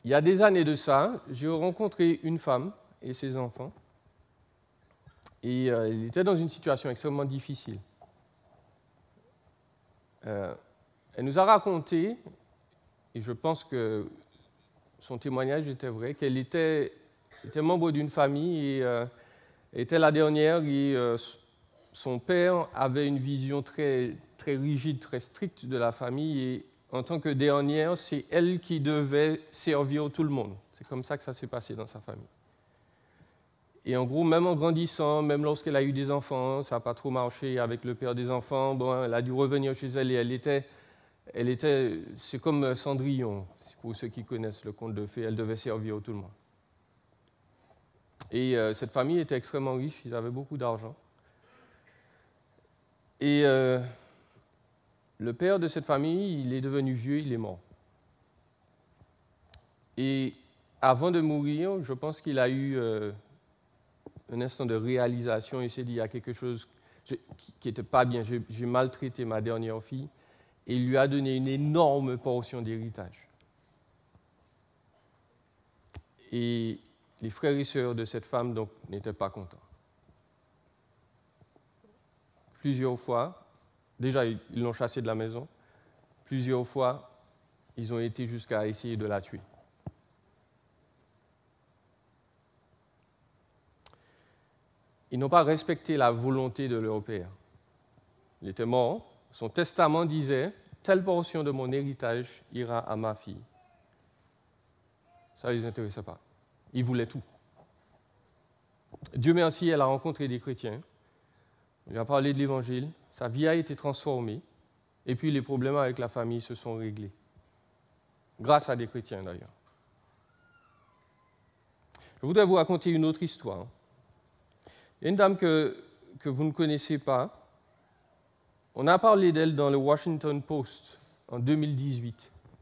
il y a des années de ça, j'ai rencontré une femme et ses enfants, et elle était dans une situation extrêmement difficile. Elle nous a raconté, et je pense que son témoignage était vrai, qu'elle était membre d'une famille et était la dernière, et son père avait une vision très, très rigide, très stricte de la famille, et en tant que dernière, c'est elle qui devait servir tout le monde. C'est comme ça que ça s'est passé dans sa famille. Et en gros, même en grandissant, même lorsqu'elle a eu des enfants, ça n'a pas trop marché avec le père des enfants, bon, elle a dû revenir chez elle et c'est comme Cendrillon, pour ceux qui connaissent le conte de fées, elle devait servir tout le monde. Et cette famille était extrêmement riche, ils avaient beaucoup d'argent. Et le père de cette famille, il est devenu vieux, il est mort. Et avant de mourir, je pense qu'il a eu un instant de réalisation, il s'est dit, il y a quelque chose qui n'était pas bien, j'ai maltraité ma dernière fille, et il lui a donné une énorme portion d'héritage. Et les frères et sœurs de cette femme donc n'étaient pas contents. Plusieurs fois, déjà ils l'ont chassée de la maison, plusieurs fois, ils ont été jusqu'à essayer de la tuer. Ils n'ont pas respecté la volonté de leur père. Il était mort. Son testament disait « Telle portion de mon héritage ira à ma fille ». Ça ne les intéressait pas. Ils voulaient tout. Dieu merci, elle a rencontré des chrétiens. Il a parlé de l'Évangile. Sa vie a été transformée. Et puis les problèmes avec la famille se sont réglés. Grâce à des chrétiens d'ailleurs. Je voudrais vous raconter une autre histoire. Il y a une dame que vous ne connaissez pas. On a parlé d'elle dans le Washington Post en 2018.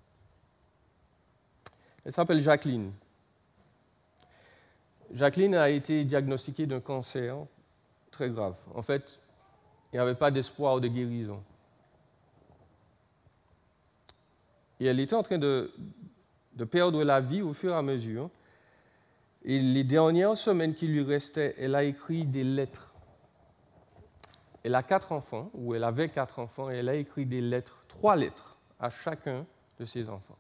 Elle s'appelle Jacqueline. Jacqueline a été diagnostiquée d'un cancer très grave. En fait, il n'y avait pas d'espoir de guérison. Et elle était en train de perdre la vie au fur et à mesure. Et les dernières semaines qui lui restaient, elle a écrit des lettres. Elle a 4 enfants, ou elle avait 4 enfants, et elle a écrit des lettres, 3 lettres, à chacun de ses enfants.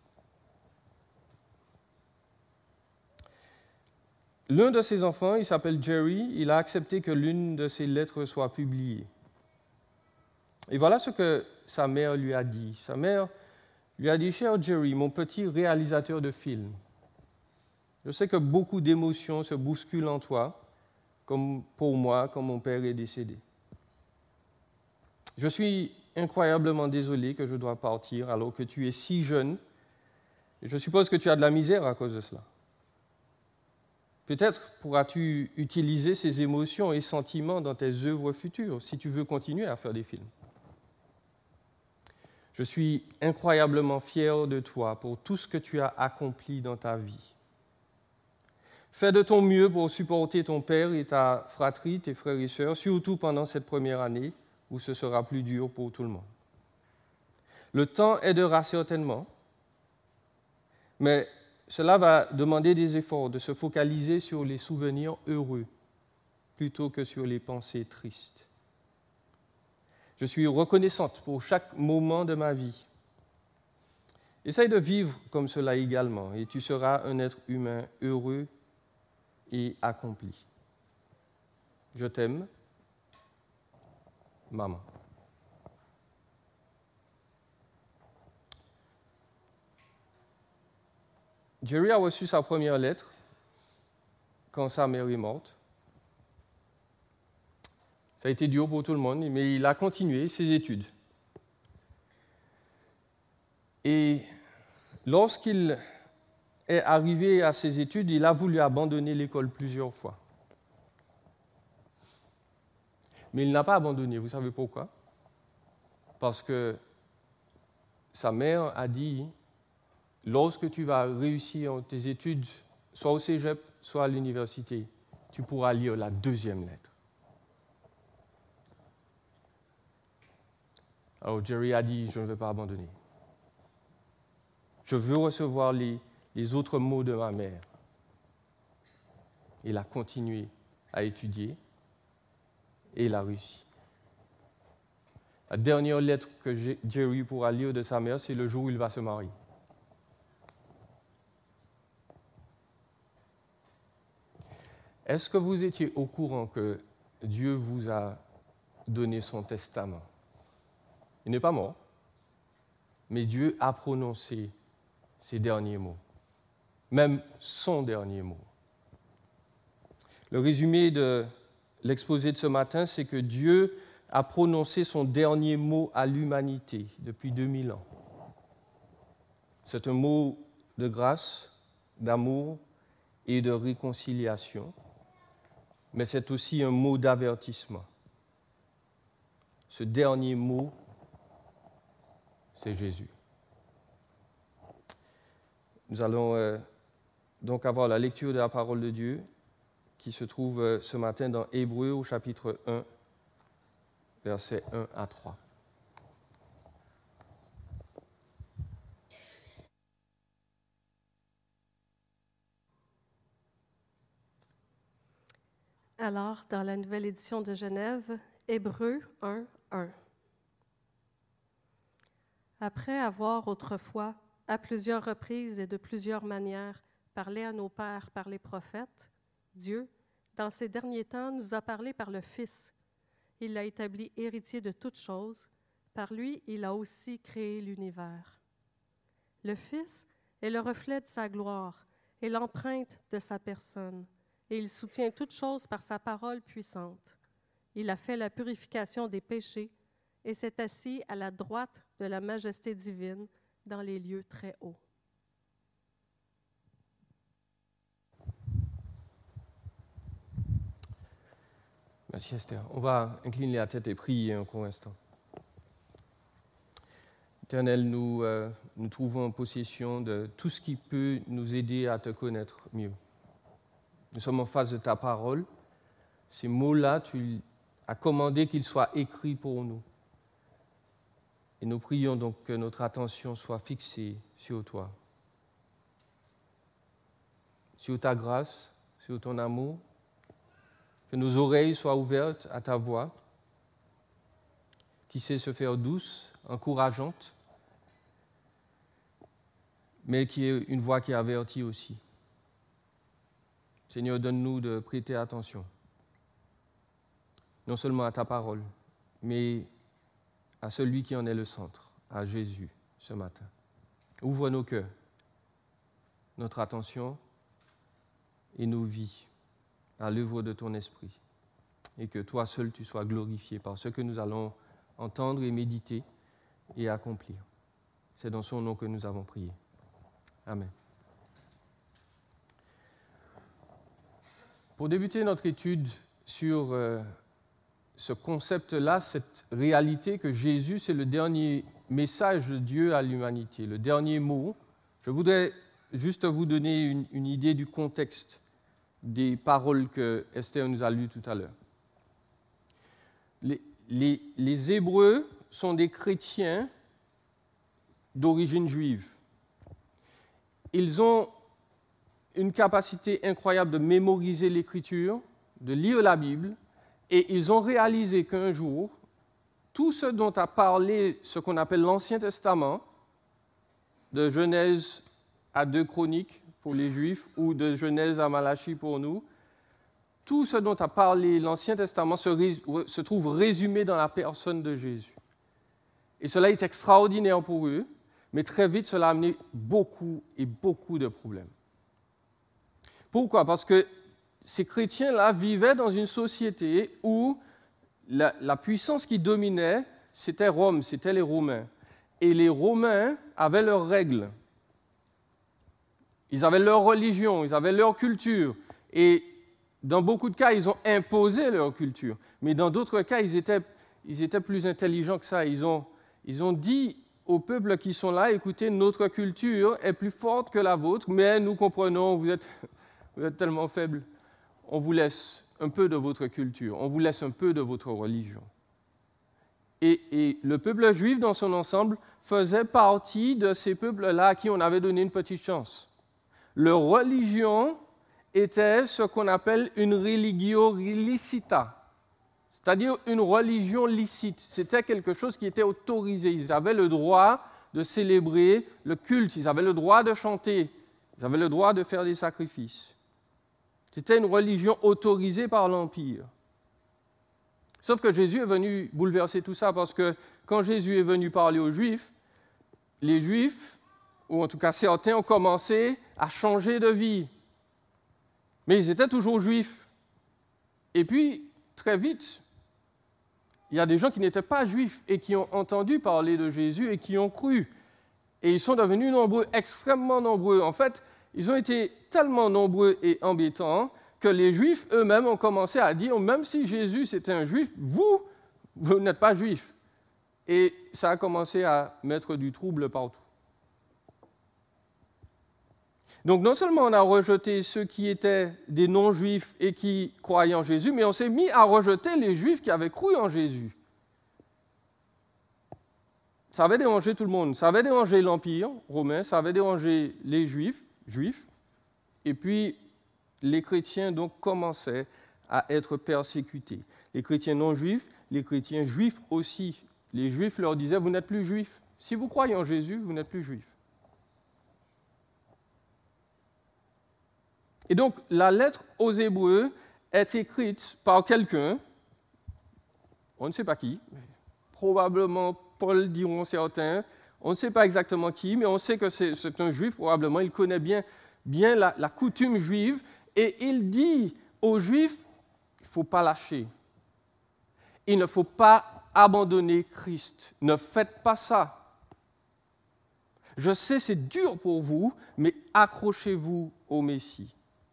L'un de ses enfants, il s'appelle Jerry, il a accepté que l'une de ses lettres soit publiée. Et voilà ce que sa mère lui a dit. Sa mère lui a dit « Cher Jerry, mon petit réalisateur de films, je sais que beaucoup d'émotions se bousculent en toi, comme pour moi, quand mon père est décédé. Je suis incroyablement désolé que je dois partir alors que tu es si jeune, et je suppose que tu as de la misère à cause de cela. Peut-être pourras-tu utiliser ces émotions et sentiments dans tes œuvres futures, si tu veux continuer à faire des films. Je suis incroyablement fier de toi pour tout ce que tu as accompli dans ta vie. Fais de ton mieux pour supporter ton père et ta fratrie, tes frères et sœurs, surtout pendant cette première année où ce sera plus dur pour tout le monde. Le temps aidera certainement, mais cela va demander des efforts, de se focaliser sur les souvenirs heureux plutôt que sur les pensées tristes. Je suis reconnaissante pour chaque moment de ma vie. Essaye de vivre comme cela également et tu seras un être humain heureux et accompli. Je t'aime, maman. Jerry a reçu sa première lettre quand sa mère est morte. Ça a été dur pour tout le monde, mais il a continué ses études. Et lorsqu'il est arrivé à ses études, il a voulu abandonner l'école plusieurs fois. Mais il n'a pas abandonné. Vous savez pourquoi? Parce que sa mère a dit, lorsque tu vas réussir tes études, soit au cégep, soit à l'université, tu pourras lire la deuxième lettre. Alors Jerry a dit, je ne vais pas abandonner. Je veux recevoir les les autres mots de ma mère. Il a continué à étudier et il a réussi. La dernière lettre que Jerry pourra lire de sa mère, c'est le jour où il va se marier. Est-ce que vous étiez au courant que Dieu vous a donné son testament? Il n'est pas mort, mais Dieu a prononcé ses derniers mots, même son dernier mot. Le résumé de l'exposé de ce matin, c'est que Dieu a prononcé son dernier mot à l'humanité depuis 2000 ans. C'est un mot de grâce, d'amour et de réconciliation, mais c'est aussi un mot d'avertissement. Ce dernier mot, c'est Jésus. Nous allons donc avoir la lecture de la parole de Dieu qui se trouve ce matin dans Hébreux au chapitre 1, versets 1 à 3. Alors, dans la nouvelle édition de Genève, Hébreux 1, 1. Après avoir autrefois, à plusieurs reprises et de plusieurs manières, parlé à nos pères par les prophètes, Dieu, dans ces derniers temps, nous a parlé par le Fils. Il l'a établi héritier de toutes choses. Par lui, il a aussi créé l'univers. Le Fils est le reflet de sa gloire et l'empreinte de sa personne, et il soutient toutes choses par sa parole puissante. Il a fait la purification des péchés et s'est assis à la droite de la majesté divine dans les lieux très hauts. Merci Esther. On va incliner la tête et prier un court instant. Éternel, nous trouvons en possession de tout ce qui peut nous aider à te connaître mieux. Nous sommes en face de ta parole. Ces mots-là, tu as commandé qu'ils soient écrits pour nous. Et nous prions donc que notre attention soit fixée sur toi, sur ta grâce, sur ton amour, que nos oreilles soient ouvertes à ta voix, qui sait se faire douce, encourageante, mais qui est une voix qui avertit aussi. Seigneur, donne-nous de prêter attention, non seulement à ta parole, mais à celui qui en est le centre, à Jésus, ce matin. Ouvre nos cœurs, notre attention et nos vies à l'œuvre de ton esprit, et que toi seul tu sois glorifié par ce que nous allons entendre et méditer et accomplir. C'est dans son nom que nous avons prié. Amen. Pour débuter notre étude sur ce concept-là, cette réalité que Jésus, c'est le dernier message de Dieu à l'humanité, le dernier mot, je voudrais juste vous donner une idée du contexte des paroles que Esther nous a lues tout à l'heure. Les Hébreux sont des chrétiens d'origine juive. Ils ont une capacité incroyable de mémoriser l'Écriture, de lire la Bible, et ils ont réalisé qu'un jour, tout ce dont a parlé ce qu'on appelle l'Ancien Testament, de Genèse à 2 Chroniques pour les Juifs, ou de Genèse à Malachie pour nous, tout ce dont a parlé l'Ancien Testament se trouve résumé dans la personne de Jésus. Et cela est extraordinaire pour eux, mais très vite, cela a amené beaucoup et beaucoup de problèmes. Pourquoi? Parce que ces chrétiens-là vivaient dans une société où la puissance qui dominait, c'était Rome, c'était les Romains. Et les Romains avaient leurs règles. Ils avaient leur religion, ils avaient leur culture. Et dans beaucoup de cas, ils ont imposé leur culture. Mais dans d'autres cas, ils étaient plus intelligents que ça. Ils ont dit aux peuples qui sont là, écoutez, notre culture est plus forte que la vôtre, mais nous comprenons, vous êtes tellement faibles. On vous laisse un peu de votre culture, on vous laisse un peu de votre religion. Et le peuple juif, dans son ensemble, faisait partie de ces peuples-là à qui on avait donné une petite chance. Leur religion était ce qu'on appelle une religio licita, c'est-à-dire une religion licite. C'était quelque chose qui était autorisé. Ils avaient le droit de célébrer le culte, ils avaient le droit de chanter, ils avaient le droit de faire des sacrifices. C'était une religion autorisée par l'Empire. Sauf que Jésus est venu bouleverser tout ça, parce que quand Jésus est venu parler aux Juifs, les Juifs, ou en tout cas certains, ont commencé à changer de vie. Mais ils étaient toujours Juifs. Et puis, très vite, il y a des gens qui n'étaient pas Juifs et qui ont entendu parler de Jésus et qui ont cru. Et ils sont devenus nombreux, extrêmement nombreux. En fait, ils ont été tellement nombreux et embêtants que les Juifs eux-mêmes ont commencé à dire, même si Jésus c'était un Juif, vous n'êtes pas Juif. Et ça a commencé à mettre du trouble partout. Donc non seulement on a rejeté ceux qui étaient des non-Juifs et qui croyaient en Jésus, mais on s'est mis à rejeter les Juifs qui avaient cru en Jésus. Ça avait dérangé tout le monde. Ça avait dérangé l'Empire romain, ça avait dérangé les Juifs, et puis les chrétiens donc commençaient à être persécutés. Les chrétiens non-juifs, les chrétiens juifs aussi. Les Juifs leur disaient, vous n'êtes plus Juifs. Si vous croyez en Jésus, vous n'êtes plus Juifs. Et donc, la lettre aux Hébreux est écrite par quelqu'un, on ne sait pas qui, probablement Paul, diront certains, on ne sait pas exactement qui, mais on sait que c'est un Juif, probablement, il connaît bien la coutume juive, et il dit aux Juifs, il ne faut pas lâcher, il ne faut pas abandonner Christ, ne faites pas ça. Je sais, c'est dur pour vous, mais accrochez-vous au Messie.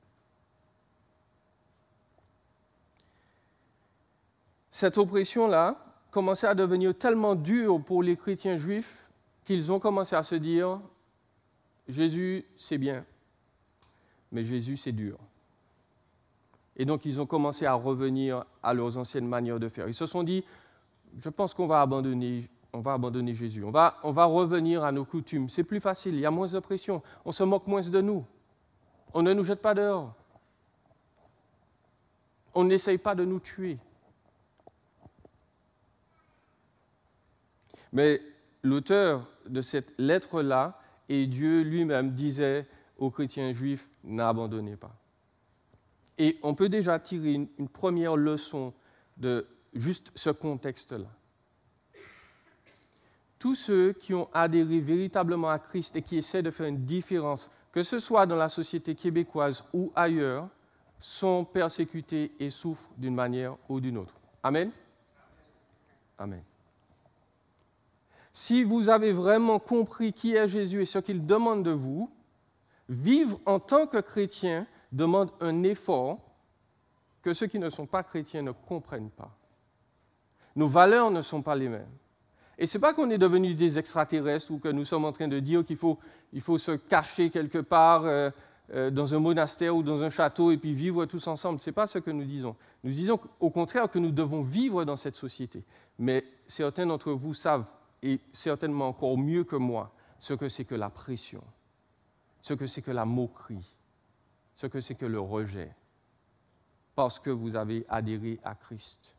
Cette oppression-là commençait à devenir tellement dure pour les chrétiens juifs qu'ils ont commencé à se dire « Jésus, c'est bien, mais Jésus, c'est dur ». Et donc, ils ont commencé à revenir à leurs anciennes manières de faire. Ils se sont dit « Je pense qu'on va abandonner Jésus, on va revenir à nos coutumes. C'est plus facile, il y a moins de pression, on se moque moins de nous, on ne nous jette pas dehors, on n'essaye pas de nous tuer. » Mais l'auteur de cette lettre-là, et Dieu lui-même, disait aux chrétiens juifs, n'abandonnez pas. Et on peut déjà tirer une première leçon de juste ce contexte-là. Tous ceux qui ont adhéré véritablement à Christ et qui essaient de faire une différence, que ce soit dans la société québécoise ou ailleurs, sont persécutés et souffrent d'une manière ou d'une autre. Amen? Amen. Si vous avez vraiment compris qui est Jésus et ce qu'il demande de vous, vivre en tant que chrétien demande un effort que ceux qui ne sont pas chrétiens ne comprennent pas. Nos valeurs ne sont pas les mêmes. Et ce n'est pas qu'on est devenus des extraterrestres ou que nous sommes en train de dire qu'il faut se cacher quelque part dans un monastère ou dans un château et puis vivre tous ensemble. Ce n'est pas ce que nous disons. Nous disons au contraire que nous devons vivre dans cette société. Mais certains d'entre vous savent, et certainement encore mieux que moi, ce que c'est que la pression, ce que c'est que la moquerie, ce que c'est que le rejet, parce que vous avez adhéré à Christ.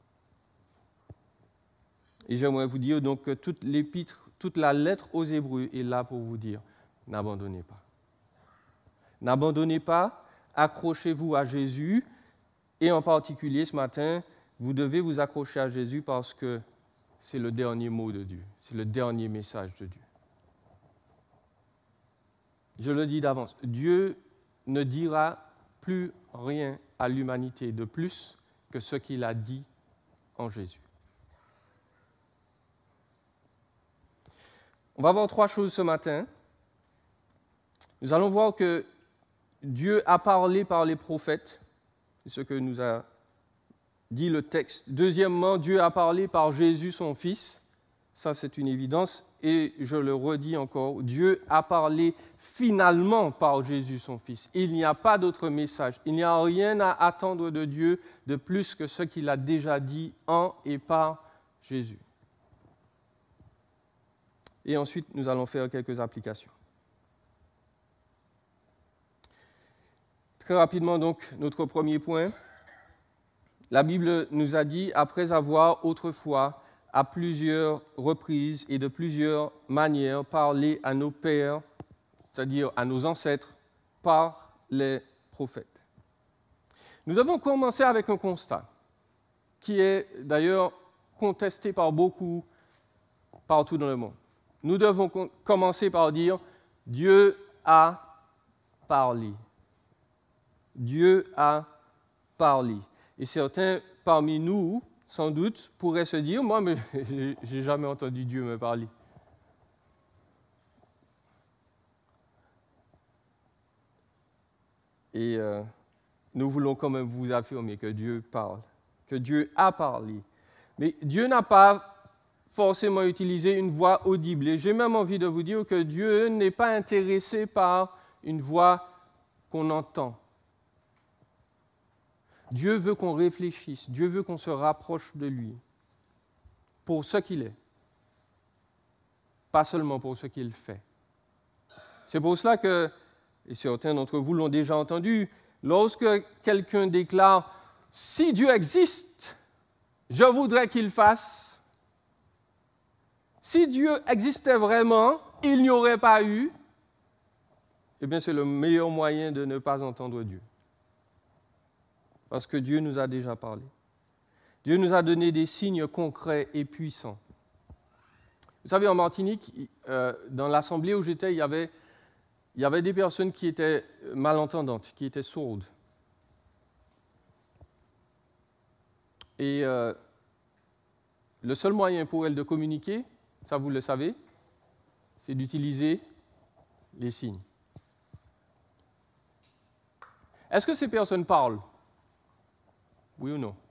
Et j'aimerais vous dire donc que toute l'épître, toute la lettre aux Hébreux est là pour vous dire, n'abandonnez pas. N'abandonnez pas, accrochez-vous à Jésus, et en particulier ce matin, vous devez vous accrocher à Jésus parce que c'est le dernier mot de Dieu, c'est le dernier message de Dieu. Je le dis d'avance, Dieu ne dira plus rien à l'humanité de plus que ce qu'il a dit en Jésus. On va voir trois choses ce matin. Nous allons voir que Dieu a parlé par les prophètes, c'est ce que nous a dit le texte. Deuxièmement, Dieu a parlé par Jésus, son Fils. Ça, c'est une évidence. Et je le redis encore, Dieu a parlé finalement par Jésus, son Fils. Il n'y a pas d'autre message. Il n'y a rien à attendre de Dieu de plus que ce qu'il a déjà dit en et par Jésus. Et ensuite, nous allons faire quelques applications. Très rapidement, donc, notre premier point. La Bible nous a dit, après avoir autrefois, à plusieurs reprises et de plusieurs manières, parlé à nos pères, c'est-à-dire à nos ancêtres, par les prophètes. Nous devons commencer avec un constat, qui est d'ailleurs contesté par beaucoup partout dans le monde. Nous devons commencer par dire « Dieu a parlé ». Dieu a parlé. Et certains parmi nous, sans doute, pourraient se dire « Moi, mais j'ai jamais entendu Dieu me parler ». Et nous voulons quand même vous affirmer que Dieu parle, que Dieu a parlé. Mais Dieu n'a pas forcément utilisé une voix audible. Et j'ai même envie de vous dire que Dieu n'est pas intéressé par une voix qu'on entend. Dieu veut qu'on réfléchisse, Dieu veut qu'on se rapproche de lui pour ce qu'il est, pas seulement pour ce qu'il fait. C'est pour cela que, et certains d'entre vous l'ont déjà entendu, lorsque quelqu'un déclare « Si Dieu existe, je voudrais qu'il fasse », si Dieu existait vraiment, il n'y aurait pas eu, eh bien c'est le meilleur moyen de ne pas entendre Dieu. Parce que Dieu nous a déjà parlé. Dieu nous a donné des signes concrets et puissants. Vous savez, en Martinique, dans l'assemblée où j'étais, il y avait des personnes qui étaient malentendantes, qui étaient sourdes. Et le seul moyen pour elles de communiquer, ça vous le savez, c'est d'utiliser les signes. Est-ce que ces personnes parlent? Oui ou non?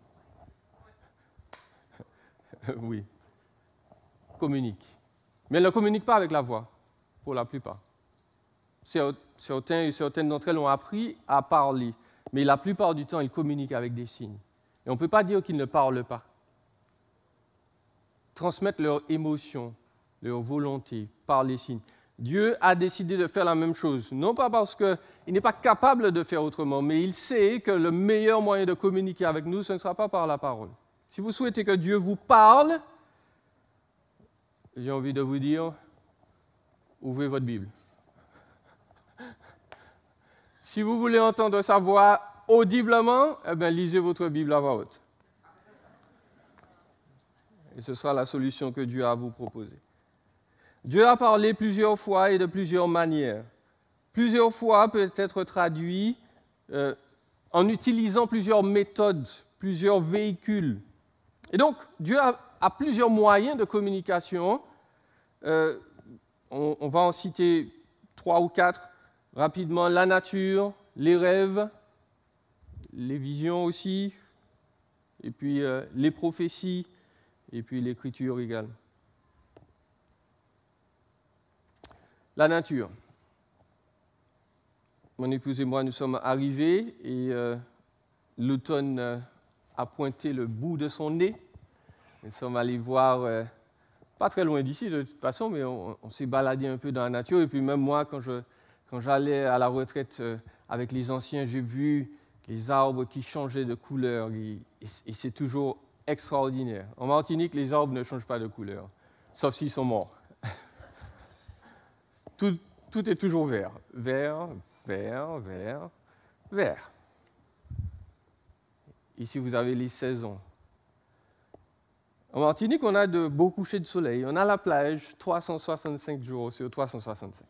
Oui. Communiquent. Mais elles ne communiquent pas avec la voix, pour la plupart. Certains et certaines d'entre elles ont appris à parler, mais la plupart du temps, ils communiquent avec des signes. Et on ne peut pas dire qu'ils ne parlent pas. Transmettre leurs émotions, leur volonté par les signes. Dieu a décidé de faire la même chose, non pas parce qu'il n'est pas capable de faire autrement, mais il sait que le meilleur moyen de communiquer avec nous, ce ne sera pas par la parole. Si vous souhaitez que Dieu vous parle, j'ai envie de vous dire, ouvrez votre Bible. Si vous voulez entendre sa voix audiblement, eh bien, lisez votre Bible à voix haute. Et ce sera la solution que Dieu a à vous proposer. Dieu a parlé plusieurs fois et de plusieurs manières. Plusieurs fois peut être traduit en utilisant plusieurs méthodes, plusieurs véhicules. Et donc, Dieu a plusieurs moyens de communication. On va en citer 3 ou 4 rapidement. La nature, les rêves, les visions aussi, et puis les prophéties, et puis l'écriture également. La nature. Mon épouse et moi, nous sommes arrivés et l'automne a pointé le bout de son nez. Nous sommes allés voir, pas très loin d'ici de toute façon, mais on s'est baladé un peu dans la nature. Et puis même moi, quand j'allais à la retraite avec les anciens, j'ai vu les arbres qui changeaient de couleur et c'est toujours extraordinaire. En Martinique, les arbres ne changent pas de couleur, sauf s'ils sont morts. Tout est toujours vert. Vert, vert, vert, vert. Ici, vous avez les saisons. En Martinique, on a de beaux couchers de soleil. On a la plage 365 jours sur 365.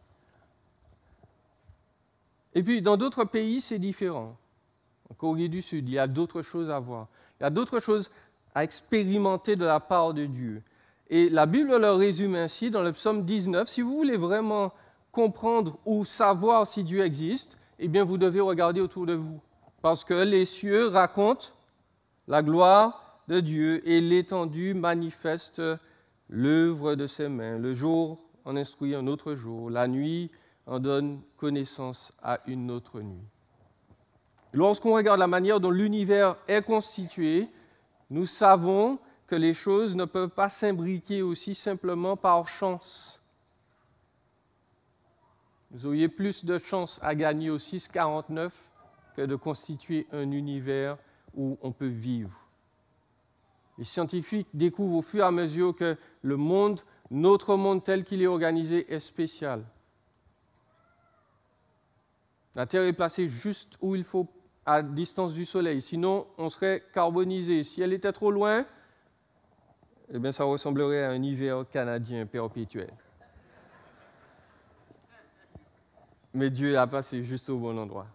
Et puis, dans d'autres pays, c'est différent. En Corée du Sud, il y a d'autres choses à voir. Il y a d'autres choses à expérimenter de la part de Dieu. Et la Bible le résume ainsi dans le psaume 19. Si vous voulez vraiment comprendre ou savoir si Dieu existe, eh bien, vous devez regarder autour de vous. Parce que les cieux racontent la gloire de Dieu et l'étendue manifeste l'œuvre de ses mains. Le jour en instruit un autre jour, la nuit en donne connaissance à une autre nuit. Lorsqu'on regarde la manière dont l'univers est constitué, nous savons que les choses ne peuvent pas s'imbriquer aussi simplement par chance. Vous auriez plus de chance à gagner au 6,49 que de constituer un univers où on peut vivre. Les scientifiques découvrent au fur et à mesure que le monde, notre monde tel qu'il est organisé, est spécial. La Terre est placée juste où il faut, à distance du Soleil. Sinon, on serait carbonisé. Si elle était trop loin, eh bien, ça ressemblerait à un hiver canadien perpétuel. Mais Dieu l'a placé juste au bon endroit.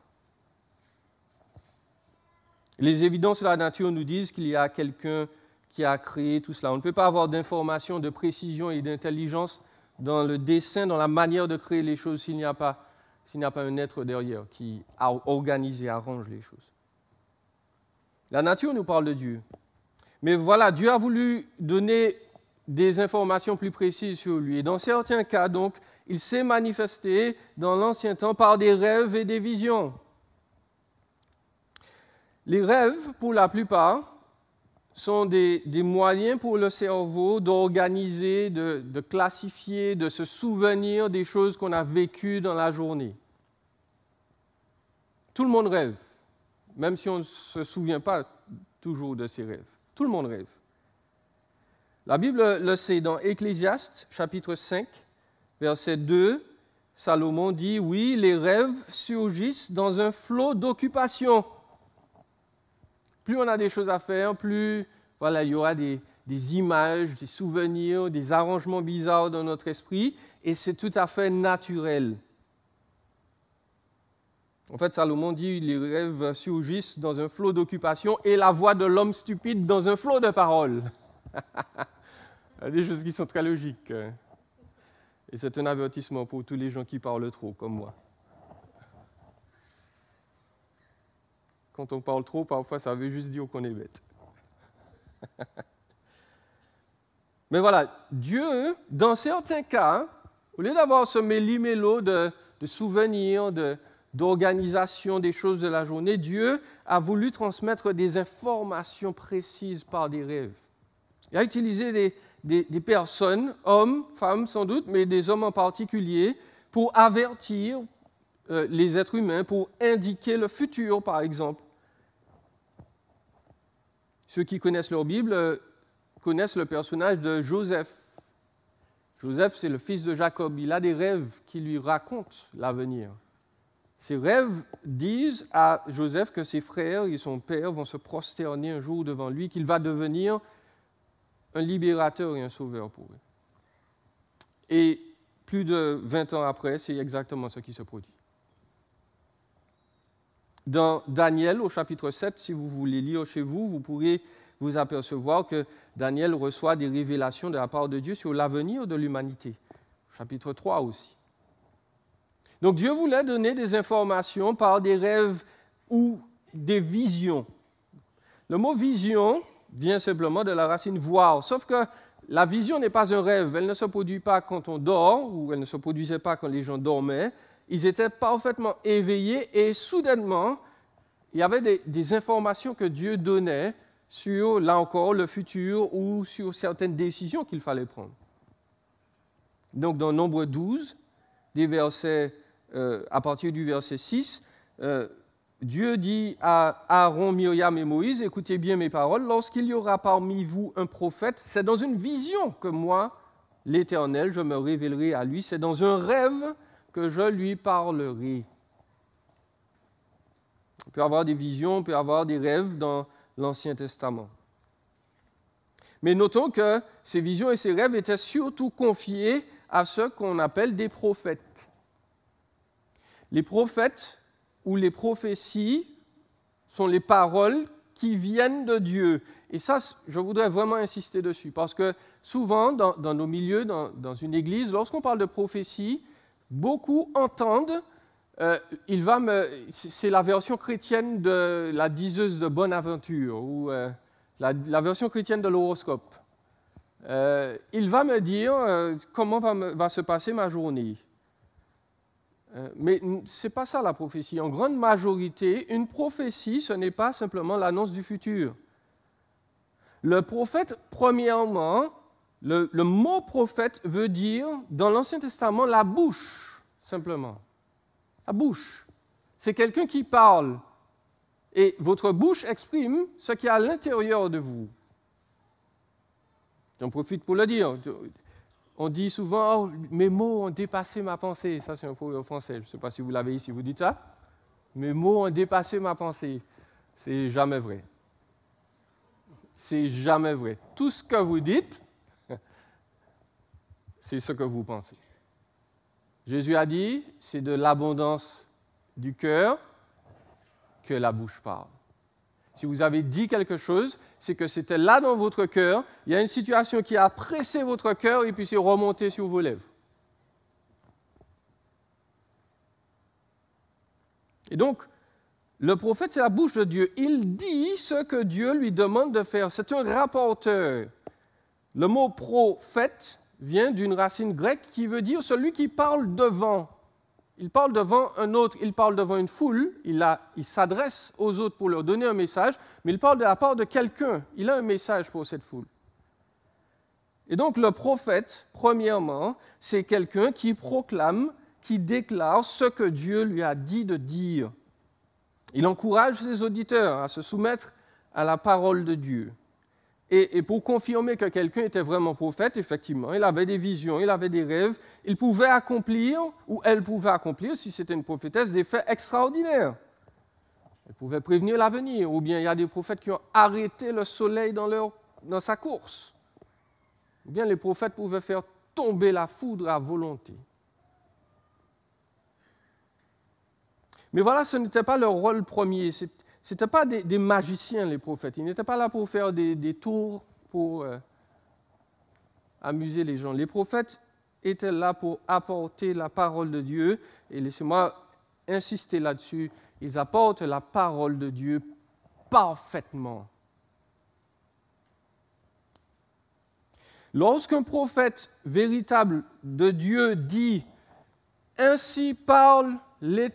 Les évidences de la nature nous disent qu'il y a quelqu'un qui a créé tout cela. On ne peut pas avoir d'information, de précision et d'intelligence dans le dessin, dans la manière de créer les choses s'il n'y a pas un être derrière qui organise et arrange les choses. La nature nous parle de Dieu. Mais voilà, Dieu a voulu donner des informations plus précises sur lui. Et dans certains cas, donc, il s'est manifesté dans l'ancien temps par des rêves et des visions. Les rêves, pour la plupart, sont des moyens pour le cerveau d'organiser, de classifier, de se souvenir des choses qu'on a vécues dans la journée. Tout le monde rêve, même si on ne se souvient pas toujours de ses rêves. Tout le monde rêve. La Bible le sait dans Ecclésiaste, chapitre 5, verset 2, Salomon dit « Oui, les rêves surgissent dans un flot d'occupation. » Plus on a des choses à faire, plus il y aura des images, des souvenirs, des arrangements bizarres dans notre esprit, et c'est tout à fait naturel. En fait, Salomon dit les rêves surgissent dans un flot d'occupation et la voix de l'homme stupide dans un flot de paroles. Il y a des choses qui sont très logiques. Et c'est un avertissement pour tous les gens qui parlent trop, comme moi. Quand on parle trop, parfois, ça veut juste dire qu'on est bête. Mais voilà, Dieu, dans certains cas, au lieu d'avoir ce méli-mélo de souvenirs, d'organisation des choses de la journée, Dieu a voulu transmettre des informations précises par des rêves. Il a utilisé des personnes, hommes, femmes sans doute, mais des hommes en particulier, pour avertir les êtres humains, pour indiquer le futur, par exemple. Ceux qui connaissent leur Bible connaissent le personnage de Joseph. Joseph, c'est le fils de Jacob. Il a des rêves qui lui racontent l'avenir. Ces rêves disent à Joseph que ses frères et son père vont se prosterner un jour devant lui, qu'il va devenir un libérateur et un sauveur pour eux. Et plus de 20 ans après, c'est exactement ce qui se produit. Dans Daniel, au chapitre 7, si vous voulez lire chez vous, vous pourrez vous apercevoir que Daniel reçoit des révélations de la part de Dieu sur l'avenir de l'humanité. Chapitre 3 aussi. Donc Dieu voulait donner des informations par des rêves ou des visions. Le mot vision vient simplement de la racine voir, sauf que la vision n'est pas un rêve, elle ne se produit pas quand on dort, ou elle ne se produisait pas quand les gens dormaient. Ils étaient parfaitement éveillés et soudainement, il y avait des informations que Dieu donnait sur, là encore, le futur ou sur certaines décisions qu'il fallait prendre. Donc dans Nombre 12, des versets, à partir du verset 6, Dieu dit à Aaron, Myriam et Moïse, « Écoutez bien mes paroles, lorsqu'il y aura parmi vous un prophète, c'est dans une vision que moi, l'Éternel, je me révélerai à lui, c'est dans un rêve que je lui parlerai. » On peut avoir des visions, on peut avoir des rêves dans l'Ancien Testament. Mais notons que ces visions et ces rêves étaient surtout confiés à ceux qu'on appelle des prophètes. Les prophètes ou les prophéties sont les paroles qui viennent de Dieu. Et ça, je voudrais vraiment insister dessus, parce que souvent, dans nos milieux, dans une église, lorsqu'on parle de prophétie, beaucoup entendent, c'est la version chrétienne de la diseuse de Bonaventure, ou la version chrétienne de l'horoscope. Il va me dire comment va se passer ma journée. Mais ce n'est pas ça la prophétie. En grande majorité, une prophétie, ce n'est pas simplement l'annonce du futur. Le prophète, premièrement, le mot prophète veut dire, dans l'Ancien Testament, la bouche, simplement. La bouche. C'est quelqu'un qui parle. Et votre bouche exprime ce qui est à l'intérieur de vous. J'en profite pour le dire. On dit souvent, oh, mes mots ont dépassé ma pensée. Ça, c'est un proverbe français. Je ne sais pas si vous l'avez ici, vous dites ça. Mes mots ont dépassé ma pensée. C'est jamais vrai. C'est jamais vrai. Tout ce que vous dites, c'est ce que vous pensez. Jésus a dit, c'est de l'abondance du cœur que la bouche parle. Si vous avez dit quelque chose, c'est que c'était là dans votre cœur, il y a une situation qui a pressé votre cœur et puis c'est remonté sur vos lèvres. Et donc, le prophète, c'est la bouche de Dieu. Il dit ce que Dieu lui demande de faire. C'est un rapporteur. Le mot prophète vient d'une racine grecque qui veut dire celui qui parle devant. Il parle devant un autre, il parle devant une foule, il s'adresse aux autres pour leur donner un message, mais il parle de la part de quelqu'un. Il a un message pour cette foule. Et donc le prophète, premièrement, c'est quelqu'un qui proclame, qui déclare ce que Dieu lui a dit de dire. Il encourage ses auditeurs à se soumettre à la parole de Dieu. Et pour confirmer que quelqu'un était vraiment prophète, effectivement, il avait des visions, il avait des rêves, il pouvait accomplir, ou elle pouvait accomplir, si c'était une prophétesse, des faits extraordinaires. Elle pouvait prévenir l'avenir, ou bien il y a des prophètes qui ont arrêté le soleil dans sa course. Ou bien les prophètes pouvaient faire tomber la foudre à volonté. Mais voilà, ce n'était pas leur rôle premier. Ce n'étaient pas des magiciens, les prophètes. Ils n'étaient pas là pour faire des tours, pour amuser les gens. Les prophètes étaient là pour apporter la parole de Dieu. Et laissez-moi insister là-dessus. Ils apportent la parole de Dieu parfaitement. Lorsqu'un prophète véritable de Dieu dit « Ainsi parle l'Éternel »,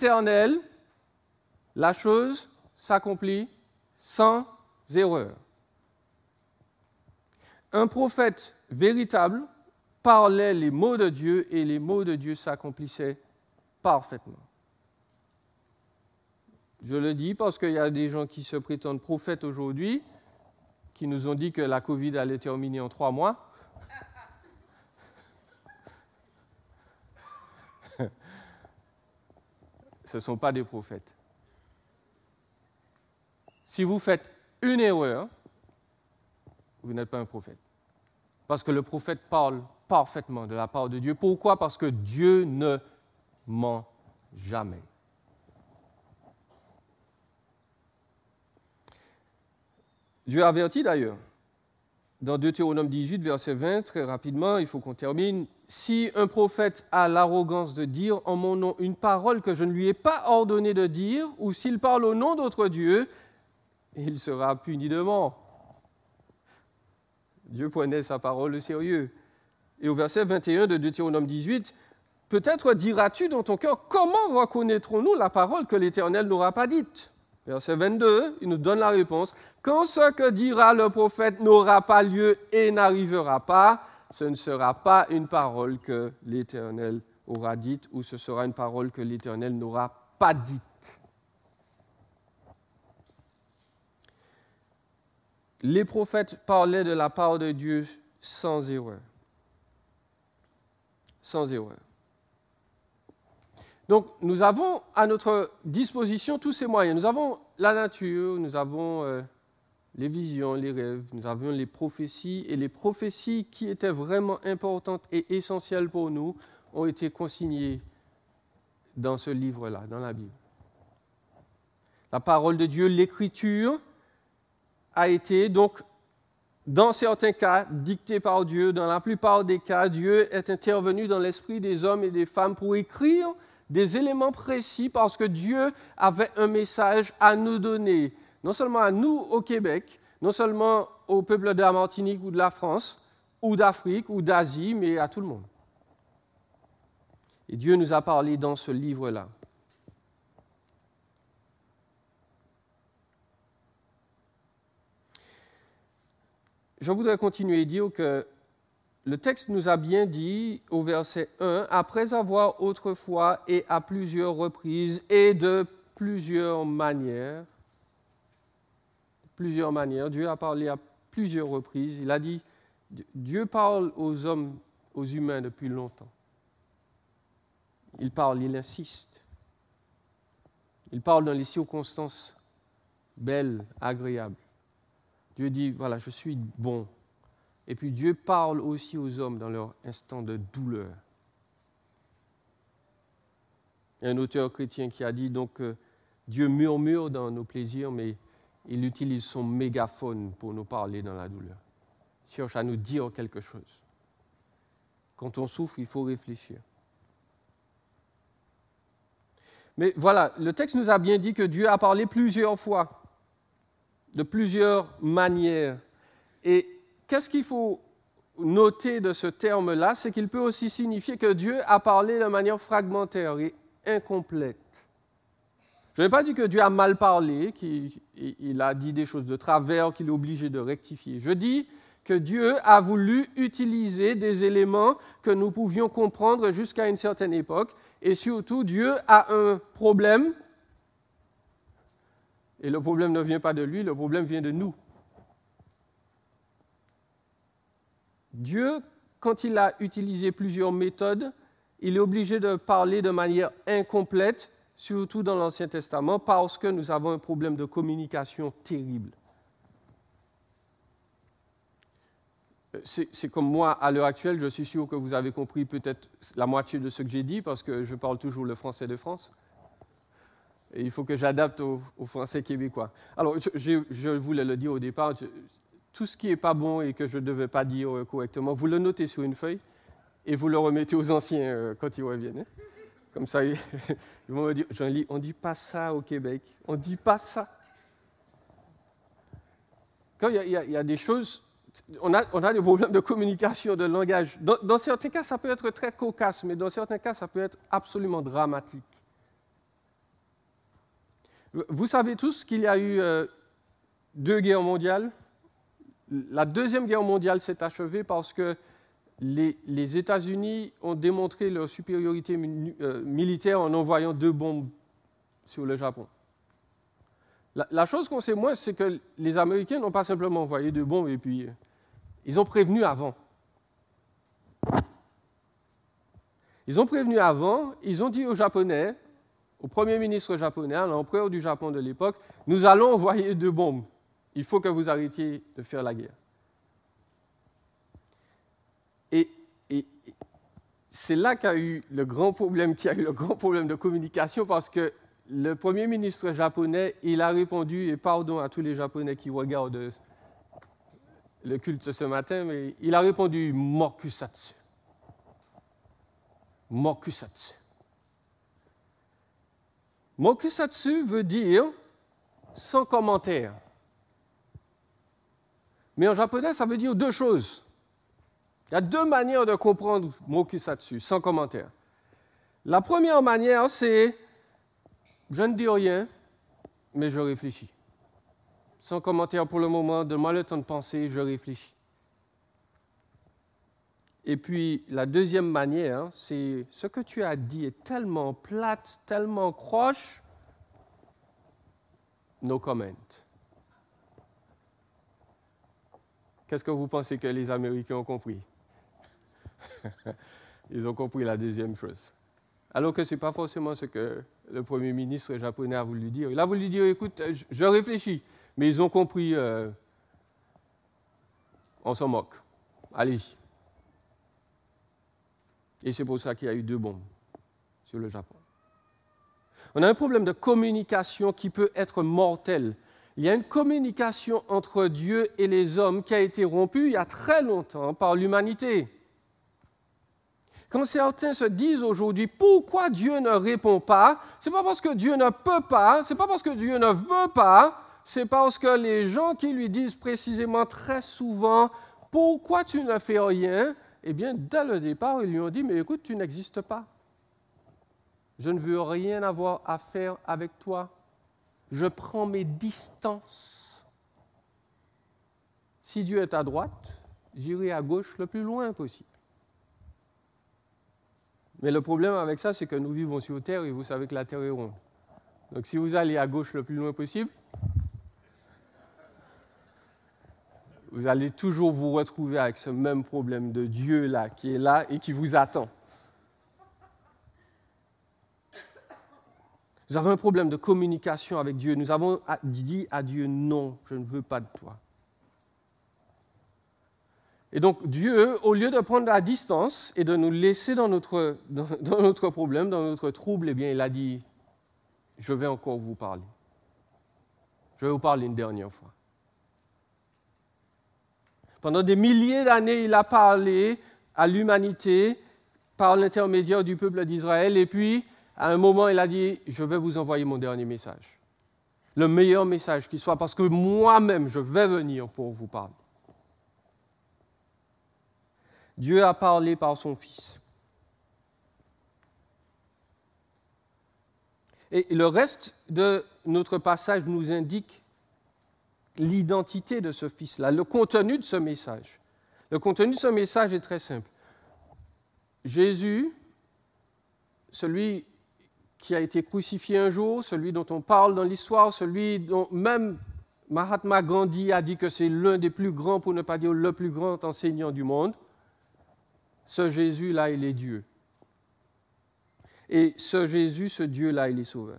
la chose s'accomplit sans erreur. Un prophète véritable parlait les mots de Dieu et les mots de Dieu s'accomplissaient parfaitement. Je le dis parce qu'il y a des gens qui se prétendent prophètes aujourd'hui, qui nous ont dit que la COVID allait terminer en 3 mois. Ce ne sont pas des prophètes. Si vous faites une erreur, vous n'êtes pas un prophète. Parce que le prophète parle parfaitement de la part de Dieu. Pourquoi? Parce que Dieu ne ment jamais. Dieu avertit d'ailleurs, dans Deutéronome 18, verset 20, très rapidement, il faut qu'on termine. « Si un prophète a l'arrogance de dire en mon nom une parole que je ne lui ai pas ordonné de dire, ou s'il parle au nom d'autre Dieu, il sera puni de mort. » Dieu prenait sa parole au sérieux. Et au verset 21 de Deutéronome 18, « Peut-être diras-tu dans ton cœur, comment reconnaîtrons-nous la parole que l'Éternel n'aura pas dite ?» Verset 22, il nous donne la réponse. « Quand ce que dira le prophète n'aura pas lieu et n'arrivera pas, ce ne sera pas une parole que l'Éternel aura dite, ou ce sera une parole que l'Éternel n'aura pas dite. » Les prophètes parlaient de la part de Dieu sans erreur. Sans erreur. Donc, nous avons à notre disposition tous ces moyens. Nous avons la nature, nous avons les visions, les rêves, nous avons les prophéties. Et les prophéties qui étaient vraiment importantes et essentielles pour nous ont été consignées dans ce livre-là, dans la Bible. La parole de Dieu, l'Écriture, a été donc, dans certains cas, dictée par Dieu. Dans la plupart des cas, Dieu est intervenu dans l'esprit des hommes et des femmes pour écrire des éléments précis parce que Dieu avait un message à nous donner, non seulement à nous au Québec, non seulement au peuple de la Martinique ou de la France, ou d'Afrique ou d'Asie, mais à tout le monde. Et Dieu nous a parlé dans ce livre-là. Je voudrais continuer et dire que le texte nous a bien dit au verset 1, « Après avoir autrefois et à plusieurs reprises et de plusieurs manières plusieurs manières. Dieu a parlé à plusieurs reprises. Il a dit, Dieu parle aux hommes, aux humains depuis longtemps. Il parle, il insiste. Il parle dans les circonstances belles, agréables. Dieu dit, voilà, je suis bon. Et puis Dieu parle aussi aux hommes dans leur instant de douleur. Il y a un auteur chrétien qui a dit donc Dieu murmure dans nos plaisirs, mais il utilise son mégaphone pour nous parler dans la douleur. Il cherche à nous dire quelque chose. Quand on souffre, il faut réfléchir. Mais voilà, le texte nous a bien dit que Dieu a parlé plusieurs fois, de plusieurs manières. Et qu'est-ce qu'il faut noter de ce terme-là? C'est qu'il peut aussi signifier que Dieu a parlé de manière fragmentaire et incomplète. Je n'ai pas dit que Dieu a mal parlé, qu'il a dit des choses de travers, qu'il est obligé de rectifier. Je dis que Dieu a voulu utiliser des éléments que nous pouvions comprendre jusqu'à une certaine époque. Et surtout, Dieu a un problème. Et le problème ne vient pas de lui, le problème vient de nous. Dieu, quand il a utilisé plusieurs méthodes, il est obligé de parler de manière incomplète, surtout dans l'Ancien Testament, parce que nous avons un problème de communication terrible. C'est comme moi, à l'heure actuelle, je suis sûr que vous avez compris peut-être la moitié de ce que j'ai dit, parce que je parle toujours le français de France. Et il faut que j'adapte au français québécois. Alors, je voulais le dire au départ, tout ce qui n'est pas bon et que je ne devais pas dire correctement, vous le notez sur une feuille et vous le remettez aux anciens quand ils reviennent. Hein. Comme ça, ils vont me dire, Jean-Ly, on ne dit pas ça au Québec, on ne dit pas ça. Quand il y a des choses... On a des problèmes de communication, de langage. Dans certains cas, ça peut être très cocasse, mais dans certains cas, ça peut être absolument dramatique. Vous savez tous qu'il y a eu 2 guerres mondiales. La Deuxième Guerre mondiale s'est achevée parce que les États-Unis ont démontré leur supériorité militaire en envoyant 2 bombes sur le Japon. La chose qu'on sait moins, c'est que les Américains n'ont pas simplement envoyé 2 bombes et puis ils ont prévenu avant. Ils ont prévenu avant, ils ont dit aux Japonais, au Premier ministre japonais, à l'empereur du Japon de l'époque, nous allons envoyer 2 bombes. Il faut que vous arrêtiez de faire la guerre. Et c'est là qu'il y a eu le grand problème de communication parce que le Premier ministre japonais, il a répondu, et pardon à tous les Japonais qui regardent le culte ce matin, mais il a répondu « mokusatsu ». Mokusatsu. Mokusatsu veut dire « sans commentaire ». Mais en japonais, ça veut dire 2 choses. Il y a 2 manières de comprendre « mokusatsu », sans commentaire. La première manière, c'est je ne dis rien, mais je réfléchis. Sans commentaire pour le moment, donne-moi le temps de penser, je réfléchis. Et puis, la deuxième manière, c'est ce que tu as dit est tellement plate, tellement croche, no comment. Qu'est-ce que vous pensez que les Américains ont compris? Ils ont compris la deuxième chose. Alors que ce n'est pas forcément ce que le Premier ministre japonais a voulu dire. Il a voulu dire, écoute, je réfléchis. Mais ils ont compris, on s'en moque. Allez-y. Et c'est pour ça qu'il y a eu 2 bombes sur le Japon. On a un problème de communication qui peut être mortel. Il y a une communication entre Dieu et les hommes qui a été rompue il y a très longtemps par l'humanité. Quand certains se disent aujourd'hui pourquoi Dieu ne répond pas, ce n'est pas parce que Dieu ne peut pas, ce n'est pas parce que Dieu ne veut pas, c'est parce que les gens qui lui disent précisément très souvent pourquoi tu ne fais rien, eh bien dès le départ ils lui ont dit mais écoute tu n'existes pas. Je ne veux rien avoir à faire avec toi. Je prends mes distances. Si Dieu est à droite, j'irai à gauche le plus loin possible. Mais le problème avec ça, c'est que nous vivons sur Terre et vous savez que la Terre est ronde. Donc si vous allez à gauche le plus loin possible, vous allez toujours vous retrouver avec ce même problème de Dieu là, qui est là et qui vous attend. Nous avons un problème de communication avec Dieu. Nous avons dit à Dieu, non, je ne veux pas de toi. Et donc Dieu, au lieu de prendre la distance et de nous laisser dans notre problème, dans notre trouble, eh bien, il a dit, je vais encore vous parler. Je vais vous parler une dernière fois. Pendant des milliers d'années, il a parlé à l'humanité par l'intermédiaire du peuple d'Israël. Et puis, à un moment, il a dit, je vais vous envoyer mon dernier message. Le meilleur message qui soit, parce que moi-même, je vais venir pour vous parler. Dieu a parlé par son Fils. Et le reste de notre passage nous indique l'identité de ce Fils-là, le contenu de ce message. Le contenu de ce message est très simple. Jésus, celui qui a été crucifié un jour, celui dont on parle dans l'histoire, celui dont même Mahatma Gandhi a dit que c'est l'un des plus grands, pour ne pas dire le plus grand enseignant du monde, ce Jésus-là, il est Dieu. Et ce Jésus, ce Dieu-là, il est sauveur.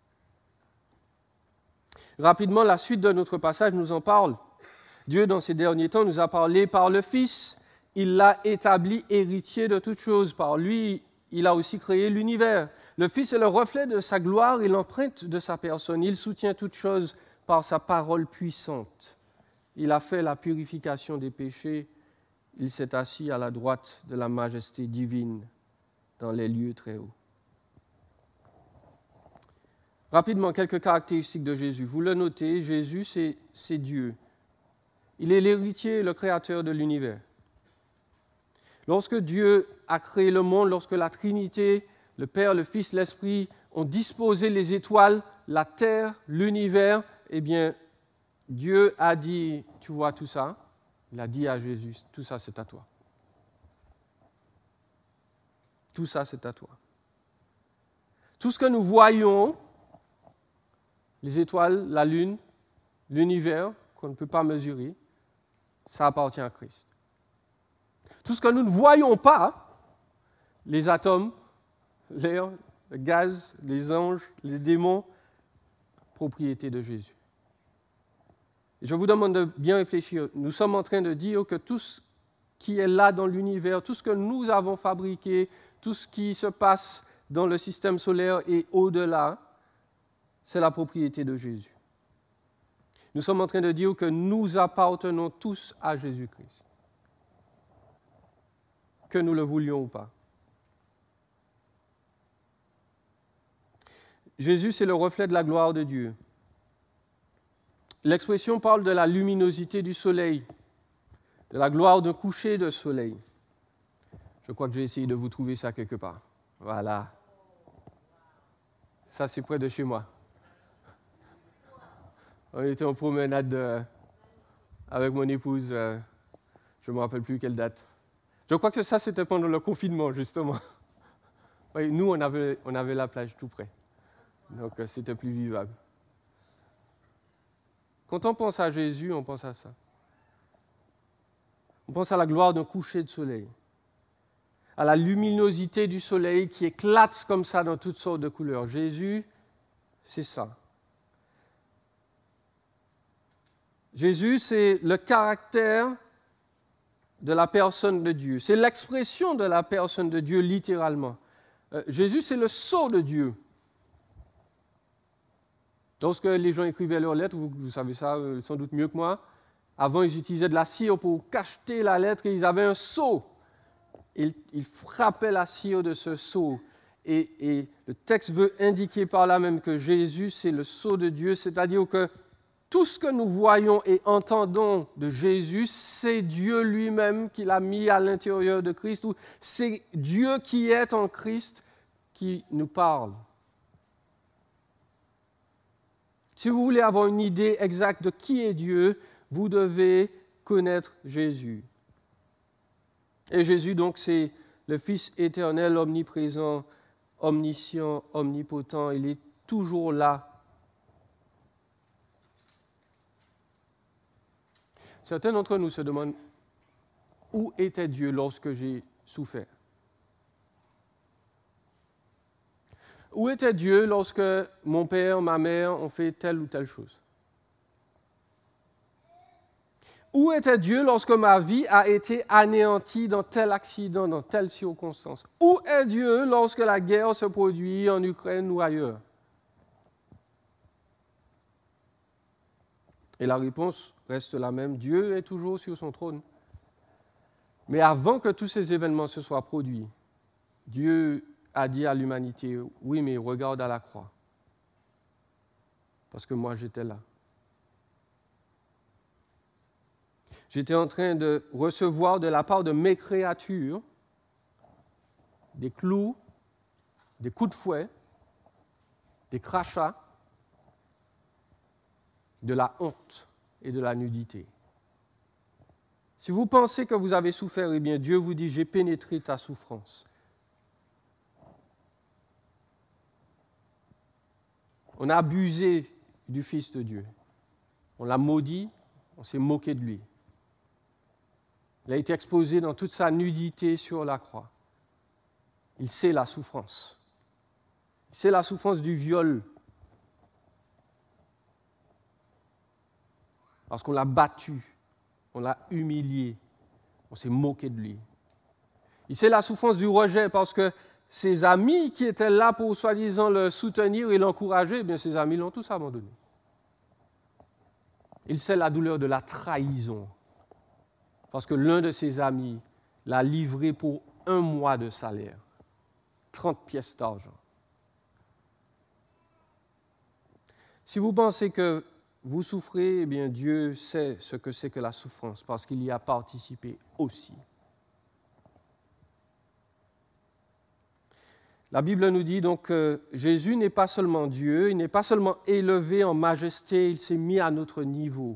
Rapidement, la suite de notre passage nous en parle. Dieu, dans ces derniers temps, nous a parlé par le Fils. Il l'a établi héritier de toutes choses. Par lui, il a aussi créé l'univers. Le Fils est le reflet de sa gloire et l'empreinte de sa personne. Il soutient toutes choses par sa parole puissante. Il a fait la purification des péchés. Il s'est assis à la droite de la majesté divine dans les lieux très hauts. Rapidement, quelques caractéristiques de Jésus. Vous le notez, Jésus, c'est Dieu. Il est l'héritier et le créateur de l'univers. Lorsque Dieu a créé le monde, lorsque la Trinité, le Père, le Fils, l'Esprit ont disposé les étoiles, la terre, l'univers, eh bien, Dieu a dit, tu vois tout ça? Il a dit à Jésus, tout ça c'est à toi. Tout ça c'est à toi. Tout ce que nous voyons, les étoiles, la lune, l'univers, qu'on ne peut pas mesurer, ça appartient à Christ. Tout ce que nous ne voyons pas, les atomes, l'air, le gaz, les anges, les démons, propriété de Jésus. Et je vous demande de bien réfléchir. Nous sommes en train de dire que tout ce qui est là dans l'univers, tout ce que nous avons fabriqué, tout ce qui se passe dans le système solaire et au-delà, c'est la propriété de Jésus. Nous sommes en train de dire que nous appartenons tous à Jésus-Christ, que nous le voulions ou pas. Jésus, c'est le reflet de la gloire de Dieu. L'expression parle de la luminosité du soleil, de la gloire d'un coucher de soleil. Je crois que j'ai essayé de vous trouver ça quelque part. Voilà. Ça, c'est près de chez moi. On était en promenade avec mon épouse, je ne me rappelle plus quelle date. Je crois que ça, c'était pendant le confinement, justement. Oui, nous, on avait la plage tout près. Donc, c'était plus vivable. Quand on pense à Jésus, on pense à ça. On pense à la gloire d'un coucher de soleil, à la luminosité du soleil qui éclate comme ça dans toutes sortes de couleurs. Jésus, c'est ça. Jésus, c'est le caractère de la personne de Dieu. C'est l'expression de la personne de Dieu, littéralement. Jésus, c'est le sceau de Dieu. Lorsque les gens écrivaient leurs lettres, vous savez ça sans doute mieux que moi, avant ils utilisaient de la cire pour cacheter la lettre et ils avaient un sceau. Ils frappaient la cire de ce sceau. Et le texte veut indiquer par là même que Jésus, c'est le sceau de Dieu, c'est-à-dire que tout ce que nous voyons et entendons de Jésus, c'est Dieu lui-même qui l'a mis à l'intérieur de Christ, ou c'est Dieu qui est en Christ qui nous parle. Si vous voulez avoir une idée exacte de qui est Dieu, vous devez connaître Jésus. Et Jésus, donc, c'est le Fils éternel, omniprésent, omniscient, omnipotent. Il est toujours là. Certains d'entre nous se demandent où était Dieu lorsque j'ai souffert? Où était Dieu lorsque mon père, ma mère ont fait telle ou telle chose? Où était Dieu lorsque ma vie a été anéantie dans tel accident, dans telle circonstance? Où est Dieu lorsque la guerre se produit en Ukraine ou ailleurs? Et la réponse reste la même. Dieu est toujours sur son trône. Mais avant que tous ces événements se soient produits, Dieu a dit à l'humanité, oui, mais regarde à la croix. Parce que moi, j'étais là. J'étais en train de recevoir de la part de mes créatures des clous, des coups de fouet, des crachats, de la honte et de la nudité. Si vous pensez que vous avez souffert, eh bien Dieu vous dit, j'ai pénétré ta souffrance. On a abusé du Fils de Dieu. On l'a maudit, on s'est moqué de lui. Il a été exposé dans toute sa nudité sur la croix. Il sait la souffrance. Il sait la souffrance du viol. Parce qu'on l'a battu, on l'a humilié, on s'est moqué de lui. Il sait la souffrance du rejet parce que ses amis qui étaient là pour soi-disant le soutenir et l'encourager, eh bien ses amis l'ont tous abandonné. Il sait la douleur de la trahison parce que l'un de ses amis l'a livré pour 1 mois de salaire, 30 pièces d'argent. Si vous pensez que vous souffrez, eh bien Dieu sait ce que c'est que la souffrance parce qu'il y a participé aussi. La Bible nous dit donc que Jésus n'est pas seulement Dieu, il n'est pas seulement élevé en majesté, il s'est mis à notre niveau.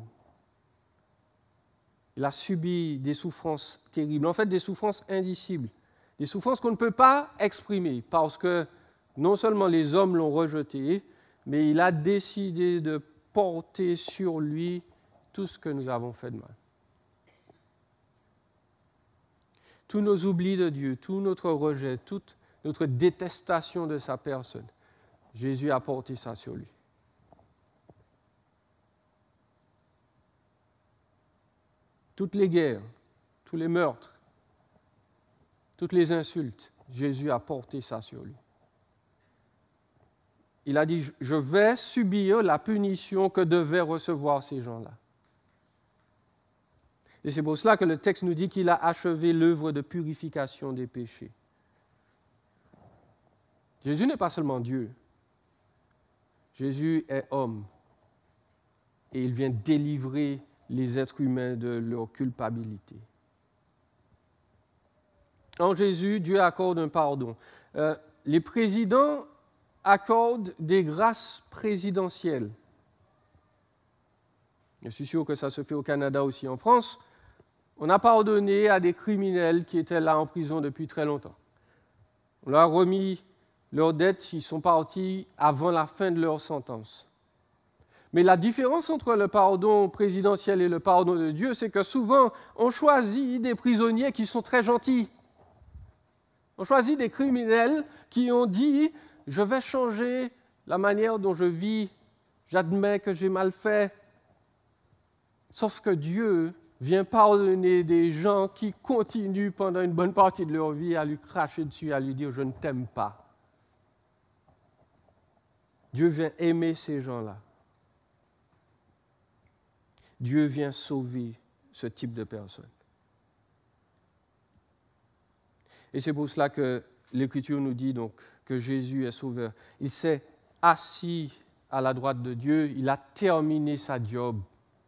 Il a subi des souffrances terribles, en fait des souffrances indicibles, des souffrances qu'on ne peut pas exprimer parce que non seulement les hommes l'ont rejeté, mais il a décidé de porter sur lui tout ce que nous avons fait de mal. Tous nos oublis de Dieu, tout notre rejet, toute notre détestation de sa personne, Jésus a porté ça sur lui. Toutes les guerres, tous les meurtres, toutes les insultes, Jésus a porté ça sur lui. Il a dit, je vais subir la punition que devaient recevoir ces gens-là. Et c'est pour cela que le texte nous dit qu'il a achevé l'œuvre de purification des péchés. Jésus n'est pas seulement Dieu. Jésus est homme. Et il vient délivrer les êtres humains de leur culpabilité. En Jésus, Dieu accorde un pardon. Les présidents accorde des grâces présidentielles. Je suis sûr que ça se fait au Canada aussi. En France, on a pardonné à des criminels qui étaient là en prison depuis très longtemps. On leur a remis leurs dettes, ils sont partis avant la fin de leur sentence. Mais la différence entre le pardon présidentiel et le pardon de Dieu, c'est que souvent, on choisit des prisonniers qui sont très gentils. On choisit des criminels qui ont dit « je vais changer la manière dont je vis, j'admets que j'ai mal fait ». Sauf que Dieu vient pardonner des gens qui continuent pendant une bonne partie de leur vie à lui cracher dessus, à lui dire « je ne t'aime pas ». Dieu vient aimer ces gens-là. Dieu vient sauver ce type de personnes. Et c'est pour cela que l'Écriture nous dit donc que Jésus est sauveur. Il s'est assis à la droite de Dieu, il a terminé sa job.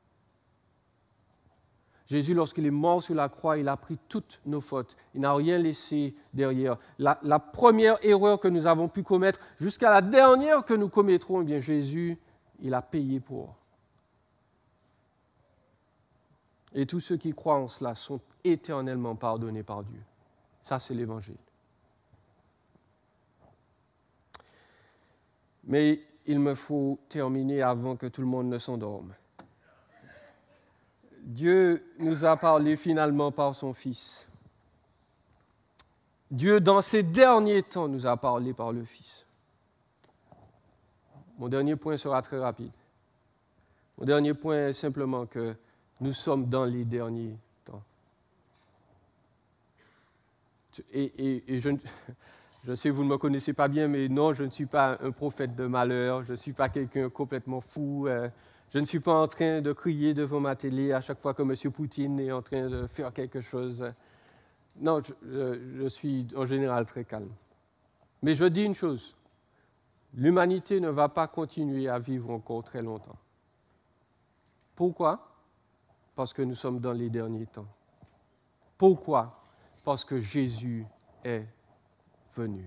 Jésus, lorsqu'il est mort sur la croix, il a pris toutes nos fautes. Il n'a rien laissé derrière. La première erreur que nous avons pu commettre, jusqu'à la dernière que nous commettrons, eh bien Jésus, il a payé pour. Et tous ceux qui croient en cela sont éternellement pardonnés par Dieu. Ça, c'est l'Évangile. Mais il me faut terminer avant que tout le monde ne s'endorme. Dieu nous a parlé finalement par son Fils. Dieu, dans ces derniers temps, nous a parlé par le Fils. Mon dernier point sera très rapide. Mon dernier point est simplement que nous sommes dans les derniers temps. Et je sais que vous ne me connaissez pas bien, mais non, je ne suis pas un prophète de malheur, je ne suis pas quelqu'un complètement fou, je ne suis pas en train de crier devant ma télé à chaque fois que M. Poutine est en train de faire quelque chose. Non, je suis en général très calme. Mais je dis une chose, l'humanité ne va pas continuer à vivre encore très longtemps. Pourquoi? Parce que nous sommes dans les derniers temps. Pourquoi? Parce que Jésus est venu.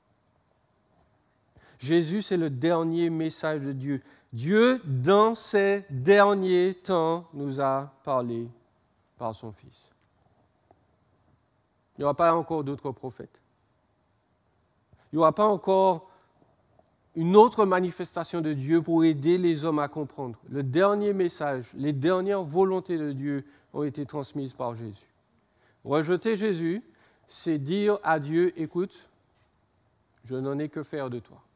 Jésus, c'est le dernier message de Dieu. Dieu, dans ces derniers temps, nous a parlé par son Fils. Il n'y aura pas encore d'autres prophètes. Il n'y aura pas encore une autre manifestation de Dieu pour aider les hommes à comprendre. Le dernier message, les dernières volontés de Dieu ont été transmises par Jésus. Rejeter Jésus, c'est dire à Dieu, écoute, je n'en ai que faire de toi.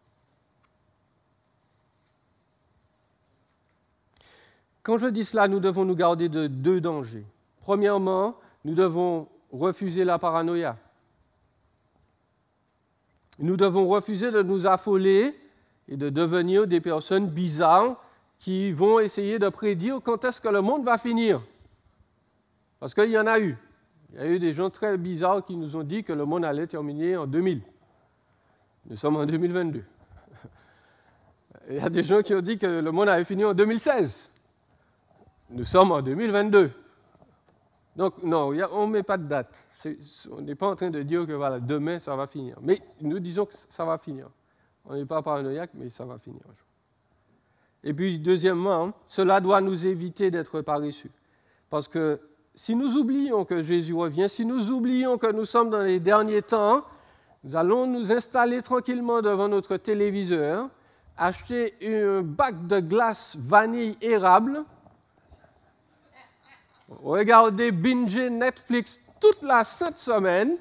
Quand je dis cela, nous devons nous garder de deux dangers. Premièrement, nous devons refuser la paranoïa. Nous devons refuser de nous affoler et de devenir des personnes bizarres qui vont essayer de prédire quand est-ce que le monde va finir. Parce qu'il y en a eu. Il y a eu des gens très bizarres qui nous ont dit que le monde allait terminer en 2000. Nous sommes en 2022. Il y a des gens qui ont dit que le monde allait finir en 2016. Nous sommes en 2022. Donc, non, on ne met pas de date. On n'est pas en train de dire que voilà, demain, ça va finir. Mais nous disons que ça va finir. On n'est pas paranoïaque, mais ça va finir un jour. Et puis, deuxièmement, cela doit nous éviter d'être paresseux. Parce que si nous oublions que Jésus revient, si nous oublions que nous sommes dans les derniers temps, nous allons nous installer tranquillement devant notre téléviseur, acheter un bac de glace vanille érable, regarder, binger Netflix toute la sainte semaine,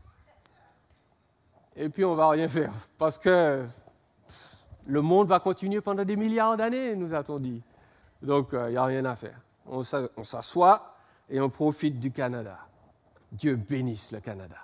et puis on ne va rien faire. Parce que le monde va continuer pendant des milliards d'années, nous a-t-on dit. Donc, il n'y a rien à faire. On s'assoit et on profite du Canada. Dieu bénisse le Canada.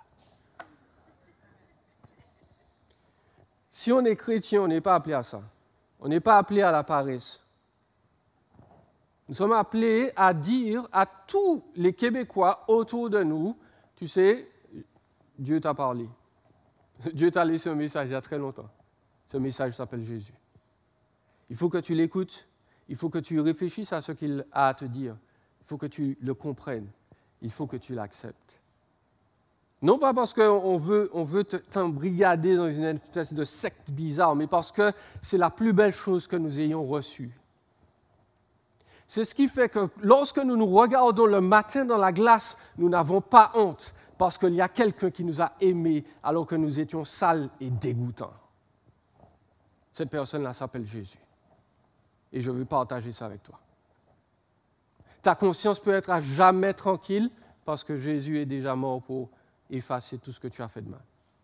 Si on est chrétien, on n'est pas appelé à ça. On n'est pas appelé à la paresse. Nous sommes appelés à dire à tous les Québécois autour de nous, tu sais, Dieu t'a parlé. Dieu t'a laissé un message il y a très longtemps. Ce message s'appelle Jésus. Il faut que tu l'écoutes. Il faut que tu réfléchisses à ce qu'il a à te dire. Il faut que tu le comprennes. Il faut que tu l'acceptes. Non pas parce qu'on veut t'embrigader dans une espèce de secte bizarre, mais parce que c'est la plus belle chose que nous ayons reçue. C'est ce qui fait que lorsque nous nous regardons le matin dans la glace, nous n'avons pas honte, parce qu'il y a quelqu'un qui nous a aimés alors que nous étions sales et dégoûtants. Cette personne-là s'appelle Jésus. Et je veux partager ça avec toi. Ta conscience peut être à jamais tranquille parce que Jésus est déjà mort pour effacer tout ce que tu as fait de mal.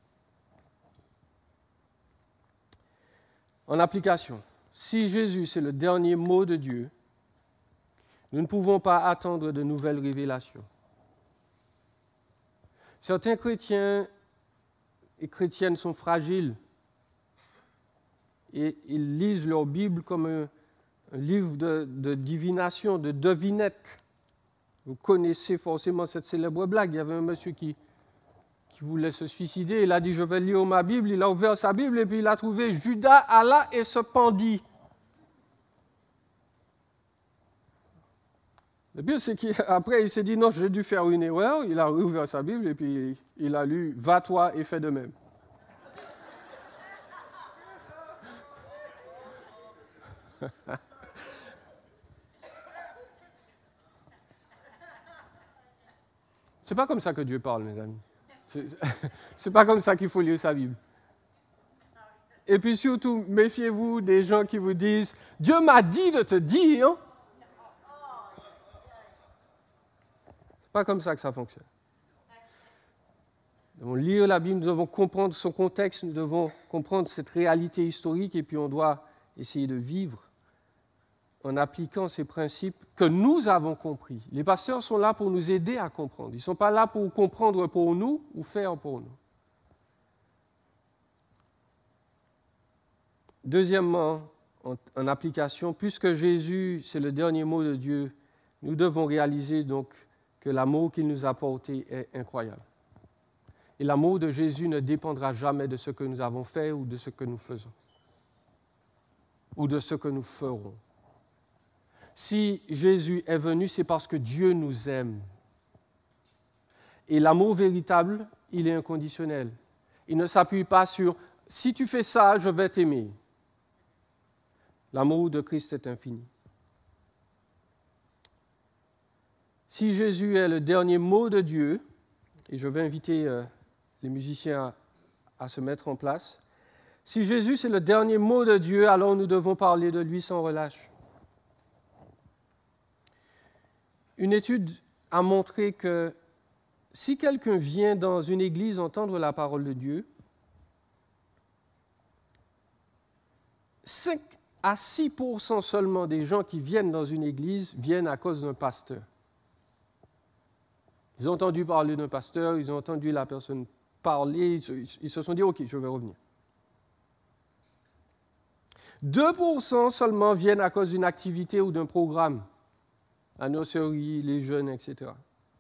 En application, si Jésus c'est le dernier mot de Dieu, nous ne pouvons pas attendre de nouvelles révélations. Certains chrétiens et chrétiennes sont fragiles et ils lisent leur Bible comme un livre de divination, de devinette. Vous connaissez forcément cette célèbre blague. Il y avait un monsieur qui voulait se suicider. Il a dit, je vais lire ma Bible. Il a ouvert sa Bible et puis il a trouvé Judas alla et se pendit. Le pire, c'est qu'après, il s'est dit, non, j'ai dû faire une erreur. Il a ouvert sa Bible et puis il a lu, va toi et fais de même. C'est pas comme ça que Dieu parle, mes amis. C'est pas comme ça qu'il faut lire sa Bible. Et puis surtout, méfiez-vous des gens qui vous disent « Dieu m'a dit de te dire ». Pas comme ça que ça fonctionne. Nous devons lire la Bible, nous devons comprendre son contexte, nous devons comprendre cette réalité historique et puis on doit essayer de vivre en appliquant ces principes que nous avons compris. Les pasteurs sont là pour nous aider à comprendre. Ils ne sont pas là pour comprendre pour nous ou faire pour nous. Deuxièmement, en application, puisque Jésus, c'est le dernier mot de Dieu, nous devons réaliser donc que l'amour qu'il nous a apporté est incroyable. Et l'amour de Jésus ne dépendra jamais de ce que nous avons fait ou de ce que nous faisons, ou de ce que nous ferons. Si Jésus est venu, c'est parce que Dieu nous aime. Et l'amour véritable, il est inconditionnel. Il ne s'appuie pas sur « si tu fais ça, je vais t'aimer ». L'amour de Christ est infini. Si Jésus est le dernier mot de Dieu, et je vais inviter les musiciens à se mettre en place, si Jésus c'est le dernier mot de Dieu, alors nous devons parler de lui sans relâche. Une étude a montré que si quelqu'un vient dans une église entendre la parole de Dieu, 5 à 6% seulement des gens qui viennent dans une église viennent à cause d'un pasteur. Ils ont entendu parler d'un pasteur, ils ont entendu la personne parler, ils se sont dit « Ok, je vais revenir ». 2% seulement viennent à cause d'une activité ou d'un programme, la nurserie, les jeunes, etc.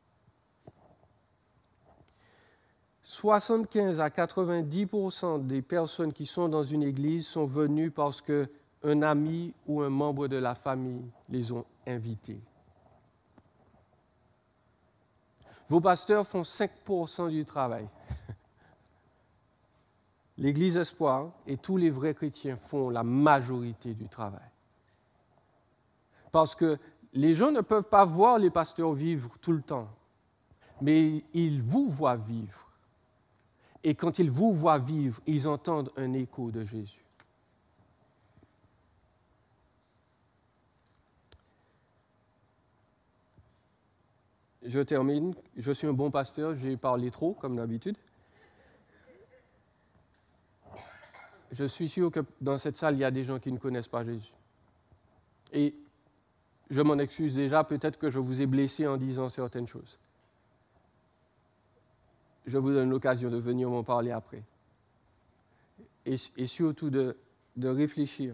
75 à 90% des personnes qui sont dans une église sont venues parce qu'un ami ou un membre de la famille les ont invités. Vos pasteurs font 5% du travail. L'Église Espoir et tous les vrais chrétiens font la majorité du travail. Parce que les gens ne peuvent pas voir les pasteurs vivre tout le temps, mais ils vous voient vivre. Et quand ils vous voient vivre, ils entendent un écho de Jésus. Je termine. Je suis un bon pasteur, j'ai parlé trop, comme d'habitude. Je suis sûr que dans cette salle, il y a des gens qui ne connaissent pas Jésus. Et je m'en excuse déjà, peut-être que je vous ai blessé en disant certaines choses. Je vous donne l'occasion de venir m'en parler après. Et surtout de réfléchir.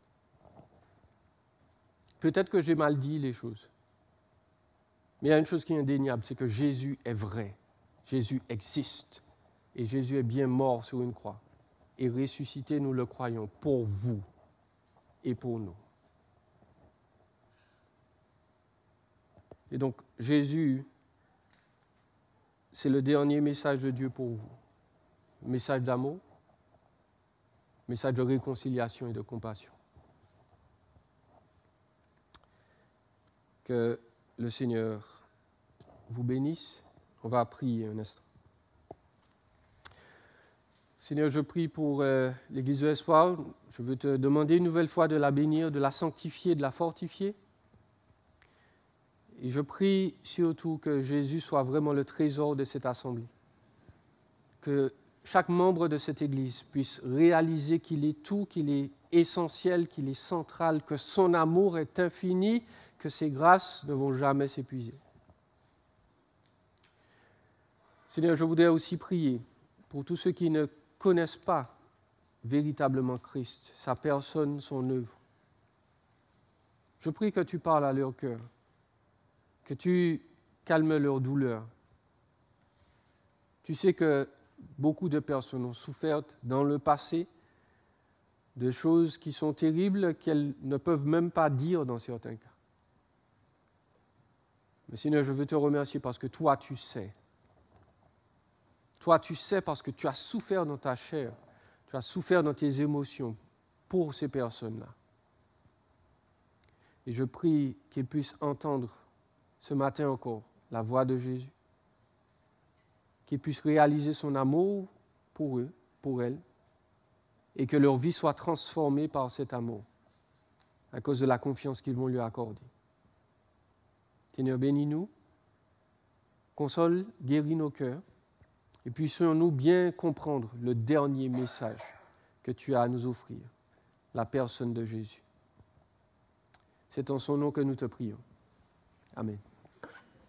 Peut-être que j'ai mal dit les choses. Mais il y a une chose qui est indéniable, c'est que Jésus est vrai. Jésus existe. Et Jésus est bien mort sur une croix. Et ressuscité, nous le croyons, pour vous et pour nous. Et donc, Jésus, c'est le dernier message de Dieu pour vous. Message d'amour, message de réconciliation et de compassion. Que le Seigneur vous bénisse. On va prier un instant. Seigneur, je prie pour l'Église de l'Espoir. Je veux te demander une nouvelle fois de la bénir, de la sanctifier, de la fortifier. Et je prie surtout que Jésus soit vraiment le trésor de cette assemblée. Que chaque membre de cette Église puisse réaliser qu'il est tout, qu'il est essentiel, qu'il est central, que son amour est infini, que ses grâces ne vont jamais s'épuiser. Seigneur, je voudrais aussi prier pour tous ceux qui ne connaissent pas véritablement Christ, sa personne, son œuvre. Je prie que tu parles à leur cœur, que tu calmes leur douleur. Tu sais que beaucoup de personnes ont souffert dans le passé de choses qui sont terribles qu'elles ne peuvent même pas dire dans certains cas. Mais Seigneur, je veux te remercier parce que toi, tu sais. Toi, tu sais parce que tu as souffert dans ta chair, tu as souffert dans tes émotions pour ces personnes-là. Et je prie qu'ils puissent entendre ce matin encore la voix de Jésus, qu'ils puissent réaliser son amour pour eux, pour elles, et que leur vie soit transformée par cet amour, à cause de la confiance qu'ils vont lui accorder. Seigneur, bénis-nous, console, guéris nos cœurs, et puissions-nous bien comprendre le dernier message que tu as à nous offrir, la personne de Jésus. C'est en son nom que nous te prions. Amen.